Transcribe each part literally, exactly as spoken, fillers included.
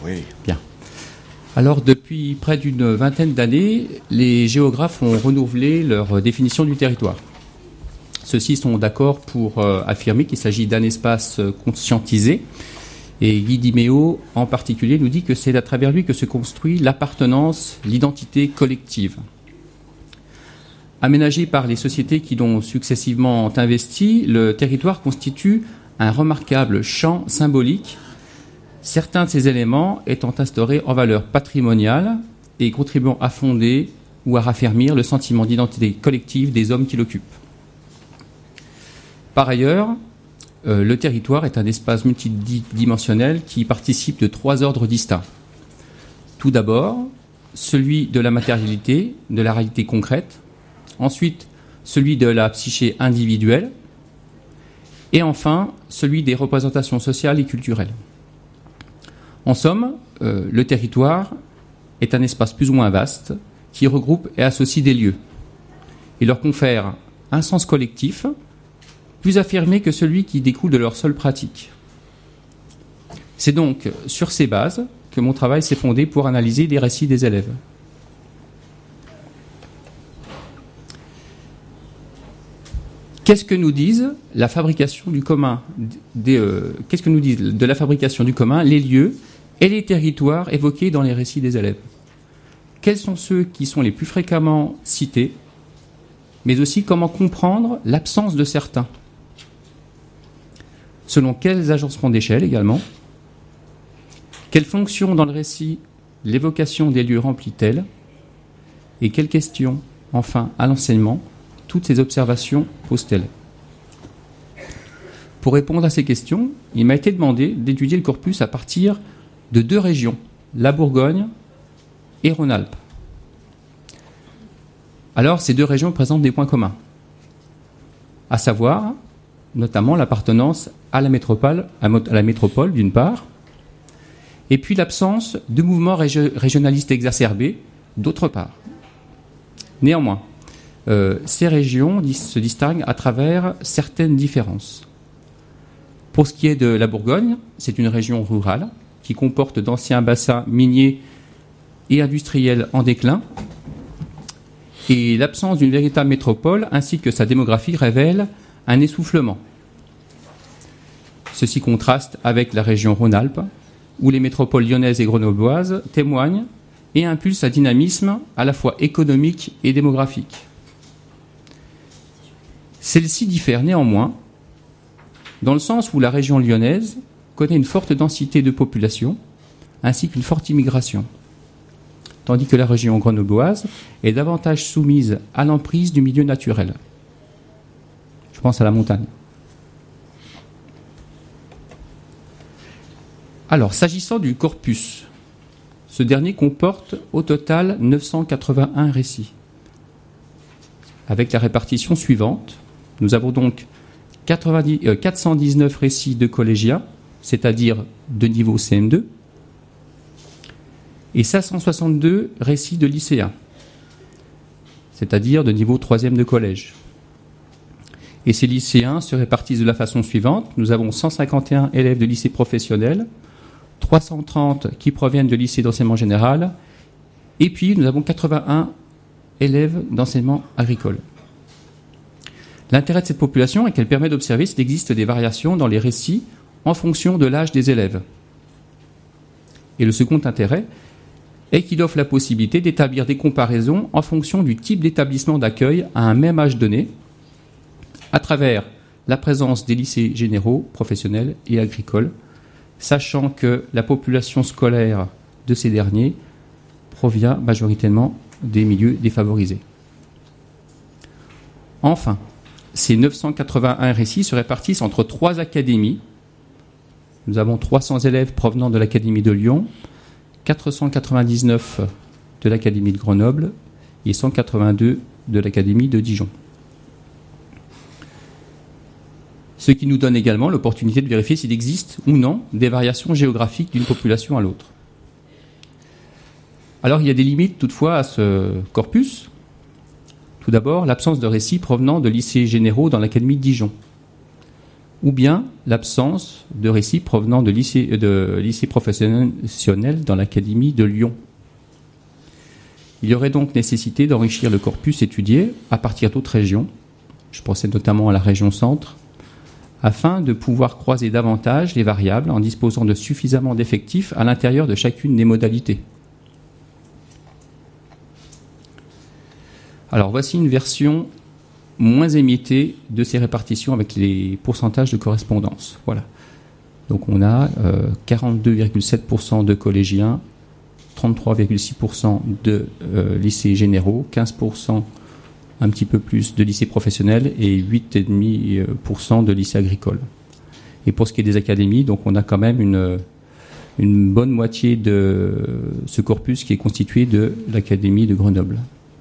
Oui. Bien. Alors, depuis près d'une vingtaine d'années, les géographes ont renouvelé leur définition du territoire. Ceux-ci sont d'accord pour euh, affirmer qu'il s'agit d'un espace conscientisé. Et Guy Dimeo, en particulier, nous dit que c'est à travers lui que se construit l'appartenance, l'identité collective. Aménagé par les sociétés qui l'ont successivement investi, le territoire constitue un remarquable champ symbolique, certains de ces éléments étant instaurés en valeur patrimoniale et contribuant à fonder ou à raffermir le sentiment d'identité collective des hommes qui l'occupent. Par ailleurs, euh, le territoire est un espace multidimensionnel qui participe de trois ordres distincts. Tout d'abord, celui de la matérialité, de la réalité concrète. Ensuite, celui de la psyché individuelle. Et enfin, celui des représentations sociales et culturelles. En somme, euh, le territoire est un espace plus ou moins vaste qui regroupe et associe des lieux. Il leur confère un sens collectif plus affirmé que celui qui découle de leur seule pratique. C'est donc sur ces bases que mon travail s'est fondé pour analyser les récits des élèves. Qu'est-ce que nous disent la fabrication du commun, des, euh, qu'est-ce que nous disent de la fabrication du commun les lieux et les territoires évoqués dans les récits des élèves? Quels sont ceux qui sont les plus fréquemment cités, mais aussi comment comprendre l'absence de certains? Selon quels agencements d'échelle également? Quelle fonction dans le récit l'évocation des lieux remplit-elle? Et quelles questions, enfin, à l'enseignement, toutes ces observations posent-elles? Pour répondre à ces questions, il m'a été demandé d'étudier le corpus à partir de deux régions, la Bourgogne et Rhône-Alpes. Alors, ces deux régions présentent des points communs, à savoir notamment l'appartenance à la métropole, à la métropole d'une part, et puis l'absence de mouvements régio- régionalistes exacerbés d'autre part. Néanmoins, euh, ces régions dis- se distinguent à travers certaines différences. Pour ce qui est de la Bourgogne, c'est une région rurale qui comporte d'anciens bassins miniers et industriels en déclin, et l'absence d'une véritable métropole ainsi que sa démographie révèle un essoufflement. Ceci contraste avec la région Rhône-Alpes, où les métropoles lyonnaises et grenobloises témoignent et impulsent un dynamisme à la fois économique et démographique. Celle-ci diffère néanmoins dans le sens où la région lyonnaise connaît une forte densité de population ainsi qu'une forte immigration, tandis que la région grenobloise est davantage soumise à l'emprise du milieu naturel. Je pense à la montagne. Alors, s'agissant du corpus, ce dernier comporte au total neuf cent quatre-vingt-un récits, avec la répartition suivante. Nous avons donc quatre-vingt-dix, euh, quatre cent dix-neuf récits de collégiens, c'est-à-dire de niveau C M deux, et cinq cent soixante-deux récits de lycéens, c'est-à-dire de niveau troisième de collège. Et ces lycéens se répartissent de la façon suivante. Nous avons cent cinquante et un élèves de lycée professionnel, trois cent trente qui proviennent de lycée d'enseignement général, et puis nous avons quatre-vingt-un élèves d'enseignement agricole. L'intérêt de cette population est qu'elle permet d'observer s'il existe des variations dans les récits en fonction de l'âge des élèves. Et le second intérêt est qu'il offre la possibilité d'établir des comparaisons en fonction du type d'établissement d'accueil à un même âge donné, à travers la présence des lycées généraux, professionnels et agricoles, sachant que la population scolaire de ces derniers provient majoritairement des milieux défavorisés. Enfin, ces neuf cent quatre-vingt-un récits se répartissent entre trois académies. Nous avons trois cents élèves provenant de l'Académie de Lyon, quatre cent quatre-vingt-dix-neuf de l'Académie de Grenoble et cent quatre-vingt-deux de l'Académie de Dijon. Ce qui nous donne également l'opportunité de vérifier s'il existe ou non des variations géographiques d'une population à l'autre. Alors il y a des limites toutefois à ce corpus. Tout d'abord, l'absence de récits provenant de lycées généraux dans l'Académie de Dijon. ou bien l'absence de récits provenant de lycées, de lycées professionnels dans l'Académie de Lyon. Il y aurait donc nécessité d'enrichir le corpus étudié à partir d'autres régions, je pense notamment à la région centre, afin de pouvoir croiser davantage les variables en disposant de suffisamment d'effectifs à l'intérieur de chacune des modalités. Alors voici une version moins émiettée de ces répartitions avec les pourcentages de correspondance. Voilà. Donc on a euh, quarante-deux virgule sept pour cent de collégiens, trente-trois virgule six pour cent de euh, lycées généraux, quinze pour cent un petit peu plus de lycées professionnels et huit virgule cinq pour cent de lycées agricoles. Et pour ce qui est des académies, donc on a quand même une, une bonne moitié de ce corpus qui est constitué de l'Académie de Grenoble.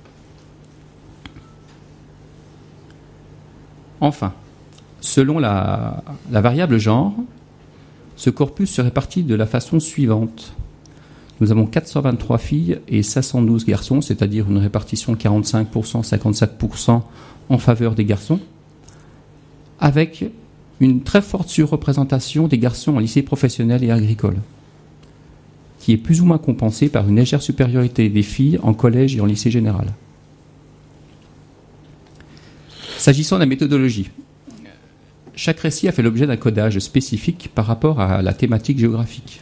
Enfin, selon la, la variable genre, ce corpus se répartit de la façon suivante. Nous avons quatre cent vingt-trois filles et cinq cent douze garçons, c'est-à-dire une répartition quarante-cinq pour cent, cinquante-sept pour cent en faveur des garçons, avec une très forte surreprésentation des garçons en lycée professionnel et agricole, qui est plus ou moins compensée par une légère supériorité des filles en collège et en lycée général. S'agissant de la méthodologie, chaque récit a fait l'objet d'un codage spécifique par rapport à la thématique géographique.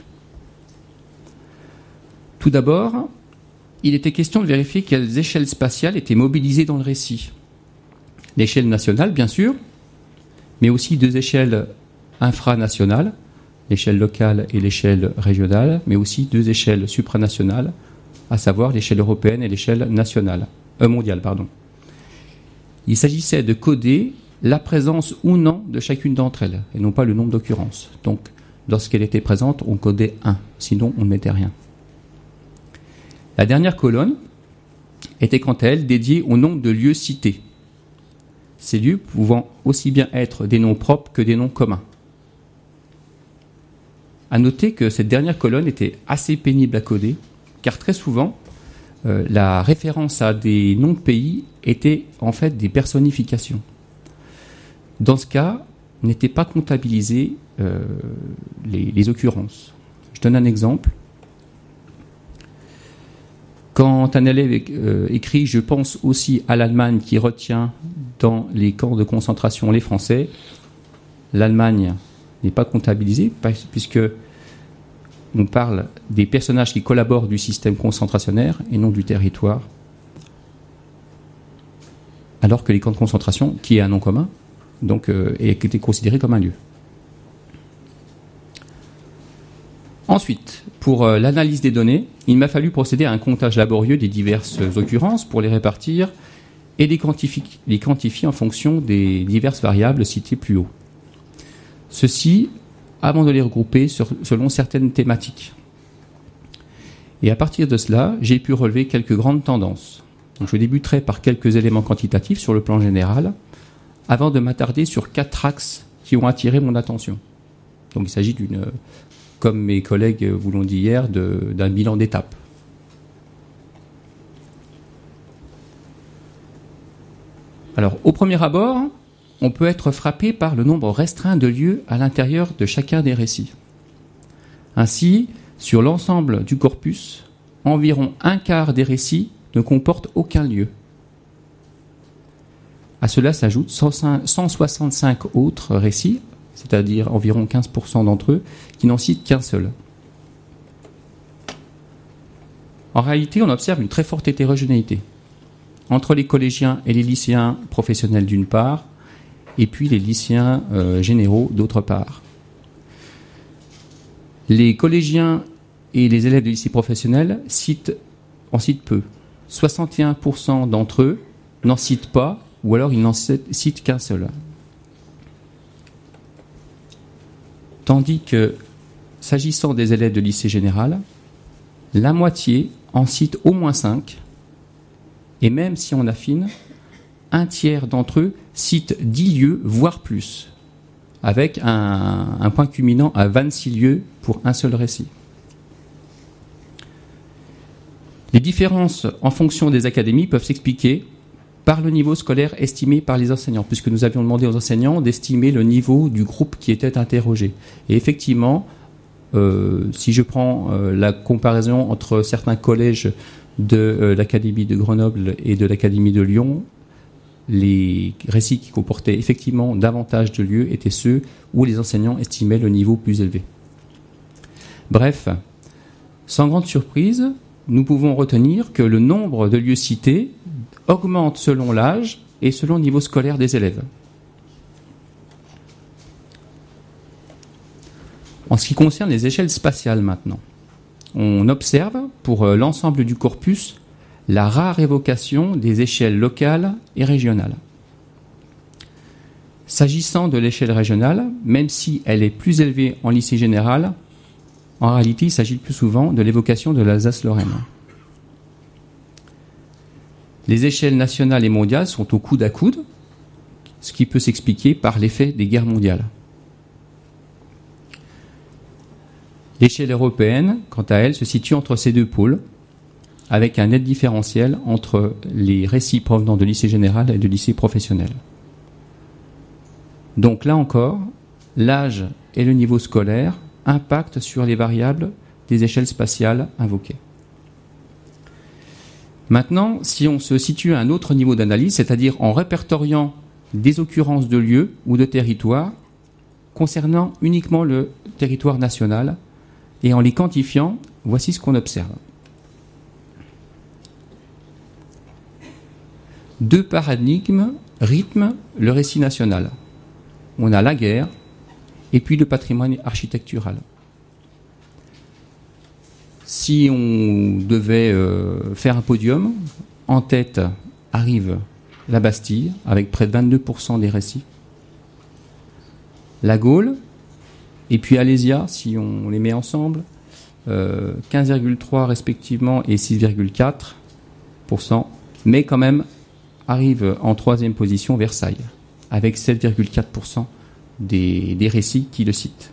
Tout d'abord, il était question de vérifier quelles échelles spatiales étaient mobilisées dans le récit. L'échelle nationale, bien sûr, mais aussi deux échelles infranationales, l'échelle locale et l'échelle régionale, mais aussi deux échelles supranationales, à savoir l'échelle européenne et l'échelle nationale, euh, mondiale, pardon. Il s'agissait de coder la présence ou non de chacune d'entre elles, et non pas le nombre d'occurrences. Donc, lorsqu'elle était présente, on codait un, sinon on ne mettait rien. La dernière colonne était quant à elle dédiée au nombre de lieux cités, ces lieux pouvant aussi bien être des noms propres que des noms communs. À noter que cette dernière colonne était assez pénible à coder, car très souvent, euh, la référence à des noms de pays était en fait des personnifications. Dans ce cas, n'étaient pas comptabilisées euh, les, les occurrences. Je donne un exemple. Quand un élève euh, écrit « Je pense aussi à l'Allemagne qui retient dans les camps de concentration les Français », l'Allemagne n'est pas comptabilisée puisque on parle des personnages qui collaborent du système concentrationnaire et non du territoire, alors que les camps de concentration, qui est un nom commun, donc euh, étaient considérés comme un lieu. Ensuite, pour euh, l'analyse des données, il m'a fallu procéder à un comptage laborieux des diverses occurrences pour les répartir et les quantifier, les quantifier en fonction des diverses variables citées plus haut. Ceci avant de les regrouper sur, selon certaines thématiques. Et à partir de cela, j'ai pu relever quelques grandes tendances. Donc, je débuterai par quelques éléments quantitatifs sur le plan général, avant de m'attarder sur quatre axes qui ont attiré mon attention. Donc il s'agit d'une, comme mes collègues vous l'ont dit hier, de, d'un bilan d'étape. Alors, au premier abord, on peut être frappé par le nombre restreint de lieux à l'intérieur de chacun des récits. Ainsi, sur l'ensemble du corpus, environ un quart des récits ne comportent aucun lieu. À cela s'ajoutent cent soixante-cinq autres récits, c'est-à-dire environ quinze pour cent d'entre eux, qui n'en citent qu'un seul. En réalité, on observe une très forte hétérogénéité entre les collégiens et les lycéens professionnels d'une part, et puis les lycéens euh, généraux d'autre part. Les collégiens et les élèves de lycée professionnel citent, en citent peu. soixante et un pour cent d'entre eux n'en citent pas, ou alors ils n'en citent qu'un seul. Tandis que, s'agissant des élèves de lycée général, la moitié en cite au moins cinq, et même si on affine, un tiers d'entre eux citent dix lieux, voire plus, avec un, un point culminant à vingt-six lieux pour un seul récit. Les différences en fonction des académies peuvent s'expliquer par le niveau scolaire estimé par les enseignants, puisque nous avions demandé aux enseignants d'estimer le niveau du groupe qui était interrogé. Et effectivement, euh, si je prends euh, la comparaison entre certains collèges de euh, l'Académie de Grenoble et de l'Académie de Lyon, les récits qui comportaient effectivement davantage de lieux étaient ceux où les enseignants estimaient le niveau plus élevé. Bref, sans grande surprise, nous pouvons retenir que le nombre de lieux cités augmente selon l'âge et selon le niveau scolaire des élèves. En ce qui concerne les échelles spatiales maintenant, on observe pour l'ensemble du corpus la rare évocation des échelles locales et régionales. S'agissant de l'échelle régionale, même si elle est plus élevée en lycée général, en réalité il s'agit le plus souvent de l'évocation de l'Alsace-Lorraine. Les échelles nationales et mondiales sont au coude à coude, ce qui peut s'expliquer par l'effet des guerres mondiales. L'échelle européenne, quant à elle, se situe entre ces deux pôles, avec un net différentiel entre les récits provenant de lycée général et de lycée professionnel. Donc là encore, l'âge et le niveau scolaire impactent sur les variables des échelles spatiales invoquées. Maintenant, si on se situe à un autre niveau d'analyse, c'est-à-dire en répertoriant des occurrences de lieux ou de territoires concernant uniquement le territoire national et en les quantifiant, voici ce qu'on observe. Deux paradigmes rythment le récit national. On a la guerre et puis le patrimoine architectural. Si on devait euh, faire un podium, en tête arrive la Bastille, avec près de vingt-deux pour cent des récits. La Gaule, et puis Alésia, si on les met ensemble, euh, quinze virgule trois respectivement et six virgule quatre pour cent, mais quand même arrive en troisième position Versailles, avec sept virgule quatre pour cent des, des récits qui le citent.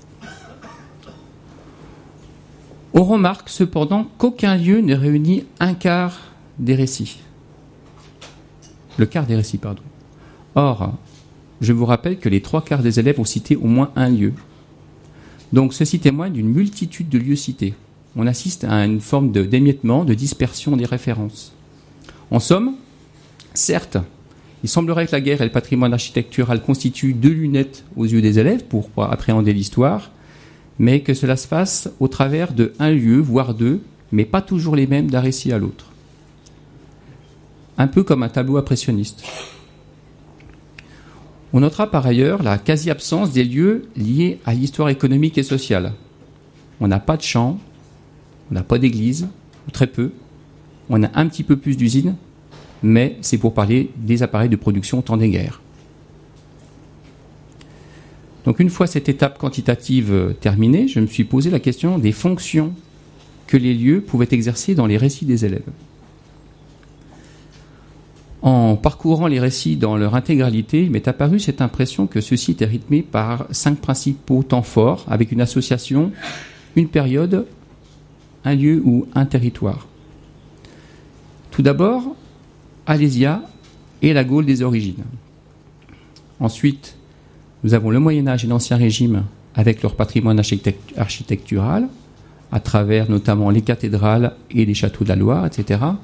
On remarque cependant qu'aucun lieu ne réunit un quart des récits. Le quart des récits, pardon. Or, je vous rappelle que les trois quarts des élèves ont cité au moins un lieu. Donc ceci témoigne d'une multitude de lieux cités. On assiste à une forme de d'émiettement, de dispersion des références. En somme, certes, il semblerait que la guerre et le patrimoine architectural constituent deux lunettes aux yeux des élèves pour appréhender l'histoire, mais que cela se fasse au travers de un lieu, voire deux, mais pas toujours les mêmes d'un récit à l'autre. Un peu comme un tableau impressionniste. On notera par ailleurs la quasi-absence des lieux liés à l'histoire économique et sociale. On n'a pas de champs, on n'a pas d'église, ou très peu. On a un petit peu plus d'usines, mais c'est pour parler des appareils de production au temps des guerres. Donc une fois cette étape quantitative terminée, je me suis posé la question des fonctions que les lieux pouvaient exercer dans les récits des élèves. En parcourant les récits dans leur intégralité, il m'est apparu cette impression que ceux-ci étaient rythmés par cinq principaux temps forts, avec une association, une période, un lieu ou un territoire. Tout d'abord, Alésia et la Gaule des origines. Ensuite, nous avons le Moyen-Âge et l'Ancien Régime avec leur patrimoine architectural, à travers notamment les cathédrales et les châteaux de la Loire, et cetera.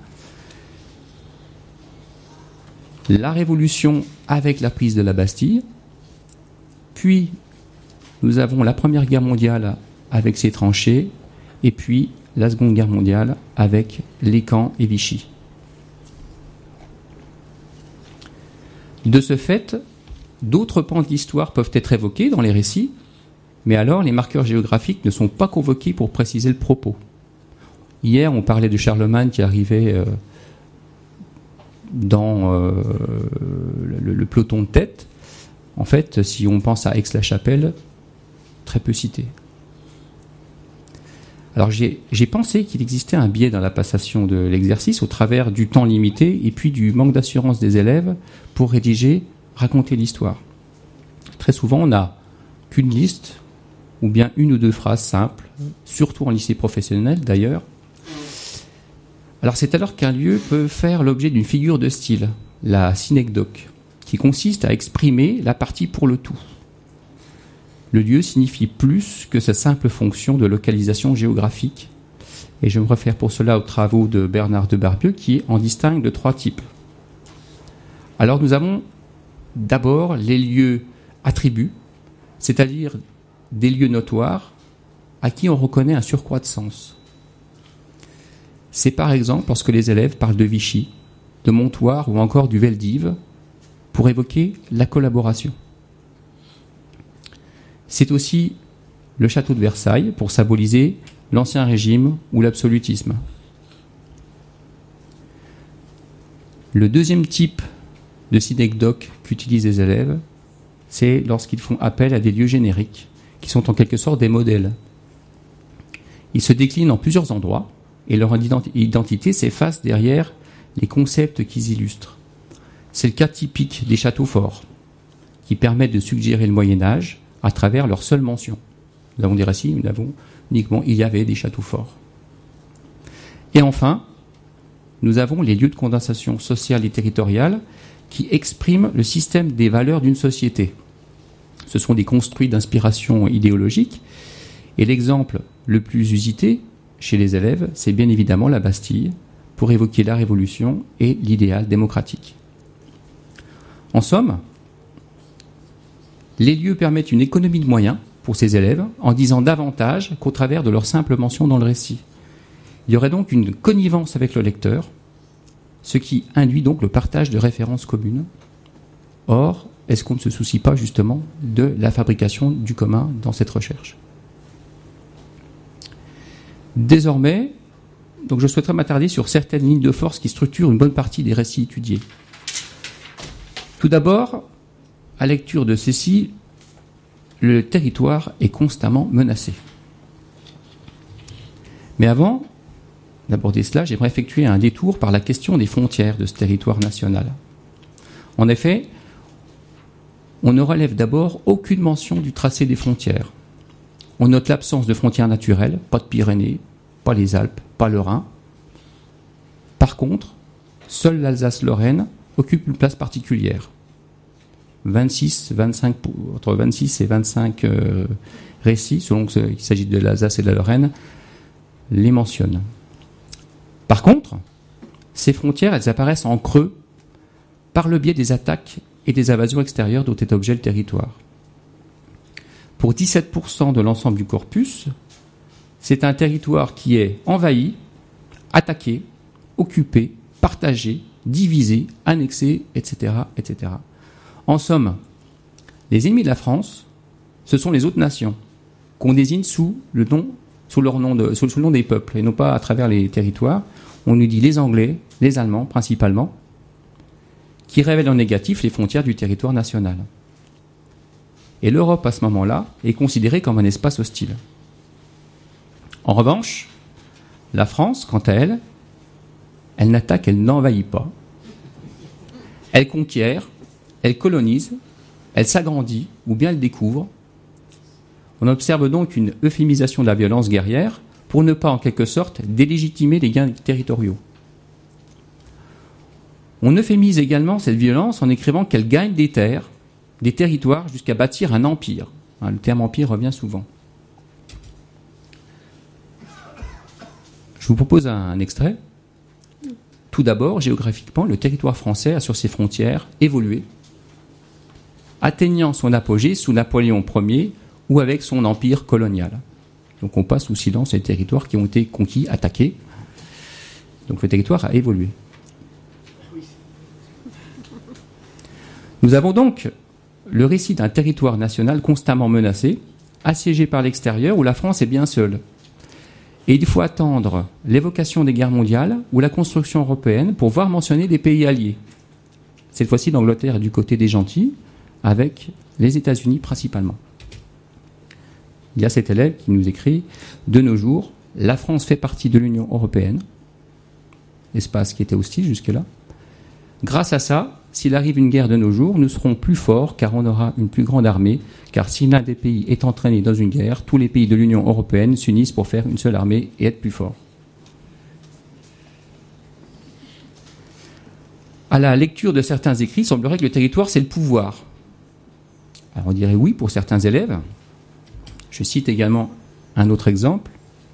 La Révolution avec la prise de la Bastille. Puis, nous avons la Première Guerre mondiale avec ses tranchées. Et puis, la Seconde Guerre mondiale avec les camps et Vichy. De ce fait, d'autres pans de l'histoire peuvent être évoqués dans les récits, mais alors les marqueurs géographiques ne sont pas convoqués pour préciser le propos. Hier, on parlait de Charlemagne qui arrivait euh, dans euh, le, le peloton de tête. En fait, si on pense à Aix-la-Chapelle, très peu cité. Alors j'ai, j'ai pensé qu'il existait un biais dans la passation de l'exercice au travers du temps limité et puis du manque d'assurance des élèves pour rédiger, raconter l'histoire. Très souvent, on n'a qu'une liste ou bien une ou deux phrases simples, surtout en lycée professionnel d'ailleurs. Alors c'est alors qu'un lieu peut faire l'objet d'une figure de style, la synecdoque, qui consiste à exprimer la partie pour le tout. Le lieu signifie plus que sa simple fonction de localisation géographique, et je me réfère pour cela aux travaux de Bernard de Barbieux qui en distingue de trois types. Alors nous avons d'abord les lieux attributs, c'est-à-dire des lieux notoires à qui on reconnaît un surcroît de sens. C'est par exemple lorsque les élèves parlent de Vichy, de Montoire ou encore du Veldiv pour évoquer la collaboration. C'est aussi le château de Versailles pour symboliser l'Ancien Régime ou l'absolutisme. Le deuxième type de synecdoque qu'utilisent les élèves, c'est lorsqu'ils font appel à des lieux génériques, qui sont en quelque sorte des modèles. Ils se déclinent en plusieurs endroits, et leur identité s'efface derrière les concepts qu'ils illustrent. C'est le cas typique des châteaux forts, qui permettent de suggérer le Moyen-Âge à travers leur seule mention. Nous avons des récits, nous avons uniquement il y avait des châteaux forts. Et enfin, nous avons les lieux de condensation sociale et territoriale qui expriment le système des valeurs d'une société. Ce sont des construits d'inspiration idéologique, et l'exemple le plus usité chez les élèves, c'est bien évidemment la Bastille, pour évoquer la Révolution et l'idéal démocratique. En somme, les lieux permettent une économie de moyens pour ces élèves en disant davantage qu'au travers de leur simple mention dans le récit. Il y aurait donc une connivence avec le lecteur, ce qui induit donc le partage de références communes. Or, est-ce qu'on ne se soucie pas justement de la fabrication du commun dans cette recherche ? Désormais, donc je souhaiterais m'attarder sur certaines lignes de force qui structurent une bonne partie des récits étudiés. Tout d'abord, à lecture de ceci, le territoire est constamment menacé. Mais avant d'aborder cela, j'aimerais effectuer un détour par la question des frontières de ce territoire national. En effet, on ne relève d'abord aucune mention du tracé des frontières. On note l'absence de frontières naturelles, pas de Pyrénées, pas les Alpes, pas le Rhin. Par contre, seule l'Alsace-Lorraine occupe une place particulière. vingt-six, vingt-cinq, entre vingt-six et vingt-cinq euh, récits, selon qu'il s'agit de l'Alsace et de la Lorraine, les mentionnent. Par contre, ces frontières, elles apparaissent en creux par le biais des attaques et des invasions extérieures dont est objet le territoire. Pour dix-sept pour cent de l'ensemble du corpus, c'est un territoire qui est envahi, attaqué, occupé, partagé, divisé, annexé, et cetera, et cetera. En somme, les ennemis de la France, ce sont les autres nations qu'on désigne sous le nom, sous leur nom de, sous le nom des peuples et non pas à travers les territoires. On nous dit les Anglais, les Allemands principalement, qui révèlent en négatif les frontières du territoire national. Et l'Europe, à ce moment-là, est considérée comme un espace hostile. En revanche, la France, quant à elle, elle n'attaque, elle n'envahit pas. Elle conquiert, elle colonise, elle s'agrandit, ou bien elle découvre. On observe donc une euphémisation de la violence guerrière pour ne pas, en quelque sorte, délégitimer les gains territoriaux. On euphémise également cette violence en écrivant qu'elle gagne des terres, des territoires, jusqu'à bâtir un empire. Le terme empire revient souvent. Je vous propose un extrait. Tout d'abord, géographiquement, le territoire français a sur ses frontières évolué, atteignant son apogée sous Napoléon Ier ou avec son empire colonial. Donc on passe sous silence les territoires qui ont été conquis, attaqués. Donc le territoire a évolué. Nous avons donc le récit d'un territoire national constamment menacé, assiégé par l'extérieur, où la France est bien seule. Et il faut attendre l'évocation des guerres mondiales ou la construction européenne pour voir mentionner des pays alliés. Cette fois-ci, l'Angleterre est du côté des gentils, avec les États-Unis principalement. Il y a cet élève qui nous écrit « De nos jours, la France fait partie de l'Union européenne, espace qui était hostile jusque-là. Grâce à ça, s'il arrive une guerre de nos jours, nous serons plus forts car on aura une plus grande armée, car si l'un des pays est entraîné dans une guerre, tous les pays de l'Union européenne s'unissent pour faire une seule armée et être plus forts. » À la lecture de certains écrits, il semblerait que le territoire, c'est le pouvoir. Alors on dirait oui pour certains élèves. Je cite également un autre exemple.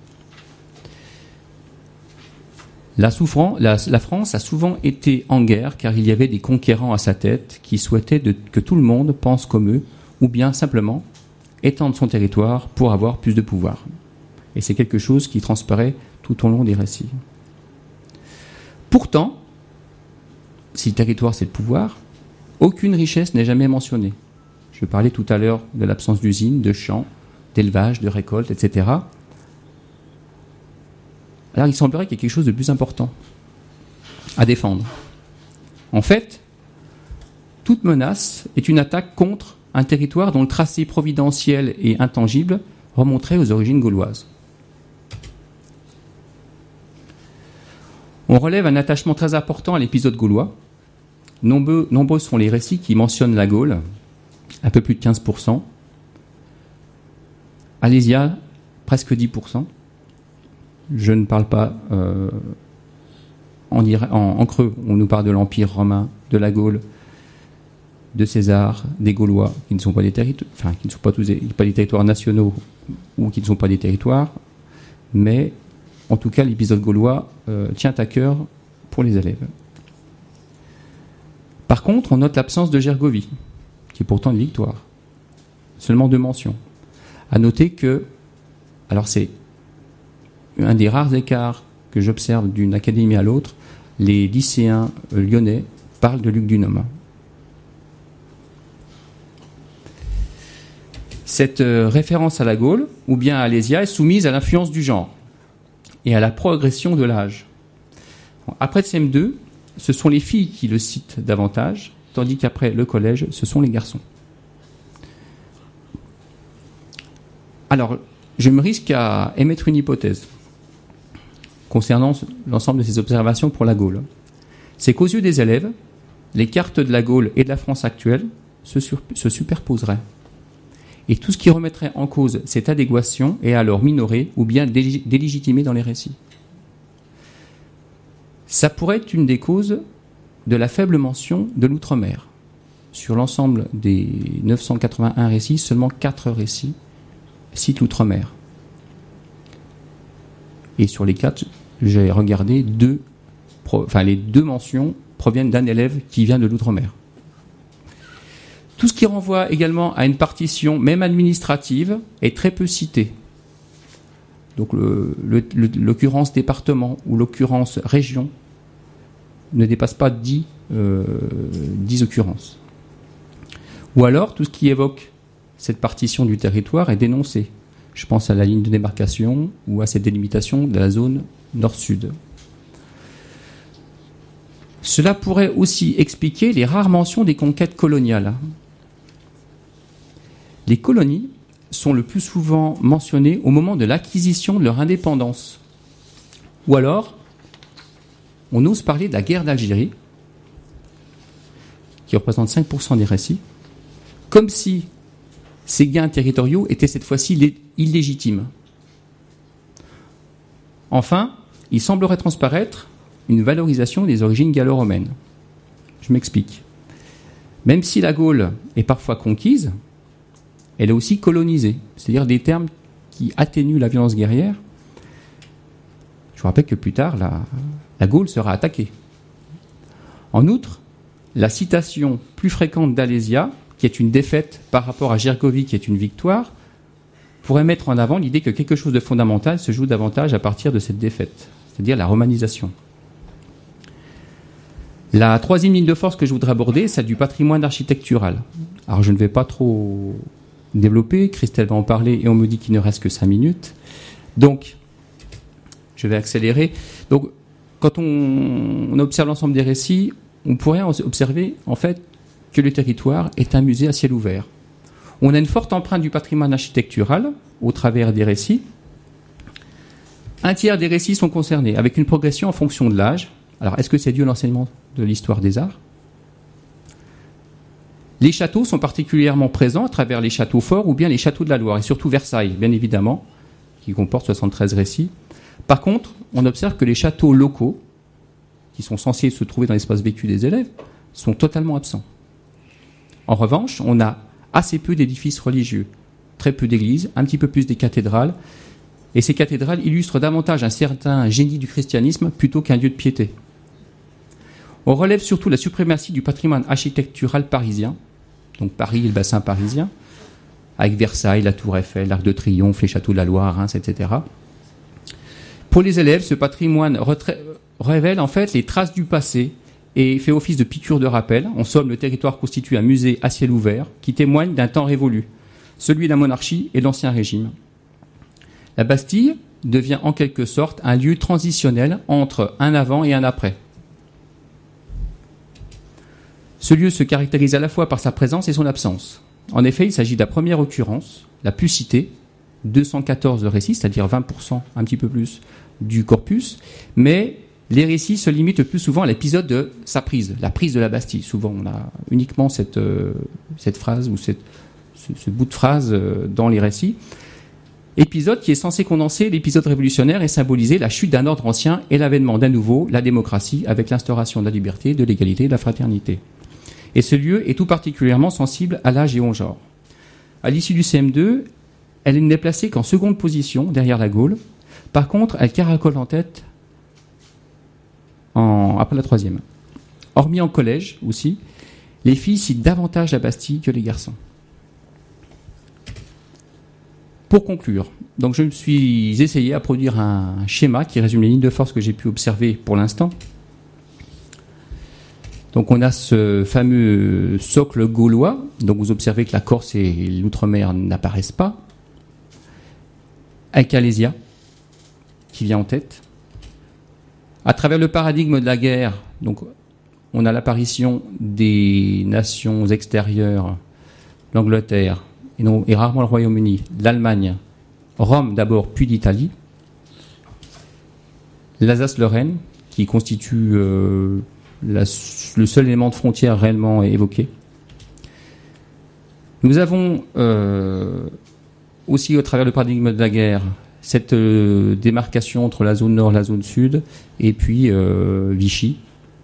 La, souffrance, la, la France a souvent été en guerre car il y avait des conquérants à sa tête qui souhaitaient de, que tout le monde pense comme eux ou bien simplement étendre son territoire pour avoir plus de pouvoir. Et c'est quelque chose qui transparaît tout au long des récits. Pourtant, si le territoire c'est le pouvoir, aucune richesse n'est jamais mentionnée. Je parlais tout à l'heure de l'absence d'usines, de champs, d'élevage, de récoltes, et cetera. Alors il semblerait qu'il y ait quelque chose de plus important à défendre. En fait, toute menace est une attaque contre un territoire dont le tracé providentiel et intangible remonterait aux origines gauloises. On relève un attachement très important à l'épisode gaulois. Nombreux, nombreux sont les récits qui mentionnent la Gaule, un peu plus de quinze pour cent. Alésia, presque dix pour cent. Je ne parle pas euh, en, en, en creux. On nous parle de l'Empire romain, de la Gaule, de César, des Gaulois, qui ne sont pas des territoires, enfin, qui ne sont pas tous des, pas des territoires nationaux ou qui ne sont pas des territoires, mais en tout cas, l'épisode gaulois euh, tient à cœur pour les élèves. Par contre, on note l'absence de Gergovie, qui est pourtant une victoire. Seulement deux mentions. À noter que, alors c'est un des rares écarts que j'observe d'une académie à l'autre, les lycéens lyonnais parlent de Luc Dunhomme. Cette euh, référence à la Gaule, ou bien à Alésia, est soumise à l'influence du genre et à la progression de l'âge. Après le C M deux, ce sont les filles qui le citent davantage, tandis qu'après le collège, ce sont les garçons. Alors, je me risque à émettre une hypothèse concernant l'ensemble de ces observations pour la Gaule. C'est qu'aux yeux des élèves, les cartes de la Gaule et de la France actuelle se, sur, se superposeraient. Et tout ce qui remettrait en cause cette adéquation est alors minoré ou bien délégitimé dans les récits. Ça pourrait être une des causes de la faible mention de l'outre-mer. Sur l'ensemble des neuf cent quatre-vingt-un récits, seulement quatre récits citent l'outre-mer. Et sur les quatre, j'ai regardé deux, enfin les deux mentions proviennent d'un élève qui vient de l'outre-mer. Tout ce qui renvoie également à une partition, même administrative, est très peu cité. Donc le, le, le, l'occurrence département ou l'occurrence région ne dépasse pas dix, euh, dix occurrences. Ou alors, tout ce qui évoque cette partition du territoire est dénoncé. Je pense à la ligne de démarcation ou à cette délimitation de la zone nord-sud. Cela pourrait aussi expliquer les rares mentions des conquêtes coloniales. Les colonies sont le plus souvent mentionnées au moment de l'acquisition de leur indépendance. Ou alors, on ose parler de la guerre d'Algérie, qui représente cinq pour cent des récits, comme si ces gains territoriaux étaient cette fois-ci illégitimes. Enfin, il semblerait transparaître une valorisation des origines gallo-romaines. Je m'explique. Même si la Gaule est parfois conquise, elle est aussi colonisée, c'est-à-dire des termes qui atténuent la violence guerrière. Je vous rappelle que plus tard, la, la Gaule sera attaquée. En outre, la citation plus fréquente d'Alésia, qui est une défaite par rapport à Gergovie, qui est une victoire, pourrait mettre en avant l'idée que quelque chose de fondamental se joue davantage à partir de cette défaite, c'est-à-dire la romanisation. La troisième ligne de force que je voudrais aborder, c'est du patrimoine architectural. Alors je ne vais pas trop développer, Christelle va en parler et on me dit qu'il ne reste que cinq minutes. Donc, je vais accélérer. Donc, quand on, on observe l'ensemble des récits, on pourrait observer en fait que le territoire est un musée à ciel ouvert. On a une forte empreinte du patrimoine architectural au travers des récits. Un tiers des récits sont concernés, avec une progression en fonction de l'âge. Alors, est-ce que c'est dû à l'enseignement de l'histoire des arts ? Les châteaux sont particulièrement présents à travers les châteaux forts ou bien les châteaux de la Loire, et surtout Versailles, bien évidemment, qui comporte soixante-treize récits. Par contre, on observe que les châteaux locaux qui sont censés se trouver dans l'espace vécu des élèves, sont totalement absents. En revanche, on a assez peu d'édifices religieux, très peu d'églises, un petit peu plus des cathédrales, et ces cathédrales illustrent davantage un certain génie du christianisme plutôt qu'un lieu de piété. On relève surtout la suprématie du patrimoine architectural parisien, donc Paris et le bassin parisien, avec Versailles, la Tour Eiffel, l'Arc de Triomphe, les châteaux de la Loire, Reims, et cetera. Pour les élèves, ce patrimoine retra- révèle en fait les traces du passé et fait office de piqûre de rappel. En somme, le territoire constitue un musée à ciel ouvert qui témoigne d'un temps révolu, celui de la monarchie et de l'Ancien Régime. La Bastille devient en quelque sorte un lieu transitionnel entre un avant et un après. Ce lieu se caractérise à la fois par sa présence et son absence. En effet, il s'agit de la première occurrence, la plus citée, deux cent quatorze récits, c'est-à-dire vingt pour cent, un petit peu plus, du corpus, mais les récits se limitent le plus souvent à l'épisode de sa prise, la prise de la Bastille. Souvent, on a uniquement cette, euh, cette phrase ou cette, ce, ce bout de phrase euh, dans les récits. Épisode qui est censé condenser l'épisode révolutionnaire et symboliser la chute d'un ordre ancien et l'avènement d'un nouveau, la démocratie, avec l'instauration de la liberté, de l'égalité et de la fraternité. Et ce lieu est tout particulièrement sensible à l'âge et au genre. À l'issue du C M deux, elle n'est placée qu'en seconde position, derrière la Gaule. Par contre, elle caracole en tête en, après la troisième. Hormis en collège aussi, les filles citent davantage la Bastille que les garçons. Pour conclure, donc je me suis essayé à produire un schéma qui résume les lignes de force que j'ai pu observer pour l'instant. Donc on a ce fameux socle gaulois, donc vous observez que la Corse et l'outre-mer n'apparaissent pas. Alcalésia, qui vient en tête. À travers le paradigme de la guerre, donc on a l'apparition des nations extérieures, l'Angleterre, et, non, et rarement le Royaume-Uni, l'Allemagne, Rome d'abord, puis l'Italie. L'Alsace-Lorraine, qui constitue euh, la, le seul élément de frontière réellement évoqué. Nous avons euh, aussi, au travers du paradigme de la guerre, cette euh, démarcation entre la zone nord et la zone sud, et puis euh, Vichy.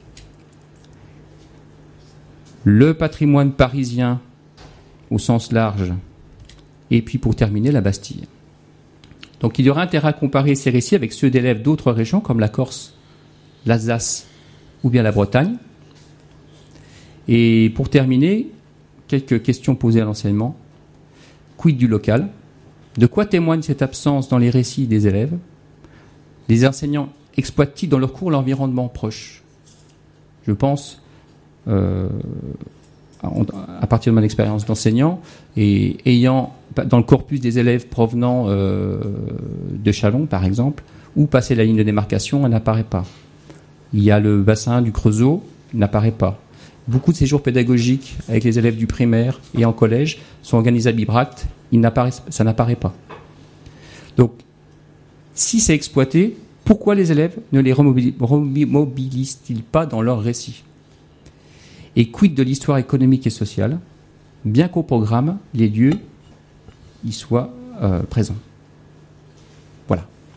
Le patrimoine parisien au sens large, et puis pour terminer, la Bastille. Donc il y aura intérêt à comparer ces récits avec ceux d'élèves d'autres régions, comme la Corse, l'Alsace ou bien la Bretagne. Et pour terminer, quelques questions posées à l'enseignement. Quid du local ? De quoi témoigne cette absence dans les récits des élèves ? Les enseignants exploitent-ils dans leurs cours l'environnement proche ? Je pense, euh, à partir de mon expérience d'enseignant, et ayant dans le corpus des élèves provenant euh, de Châlons, par exemple, où passer la ligne de démarcation, elle n'apparaît pas. Il y a le bassin du Creusot, il n'apparaît pas. Beaucoup de séjours pédagogiques avec les élèves du primaire et en collège sont organisés à Bibracte, ça n'apparaît pas. Donc, si c'est exploité, pourquoi les élèves ne les remobilisent-ils pas dans leurs récits ? Et quid de l'histoire économique et sociale, bien qu'au programme, les lieux y soient euh, présents.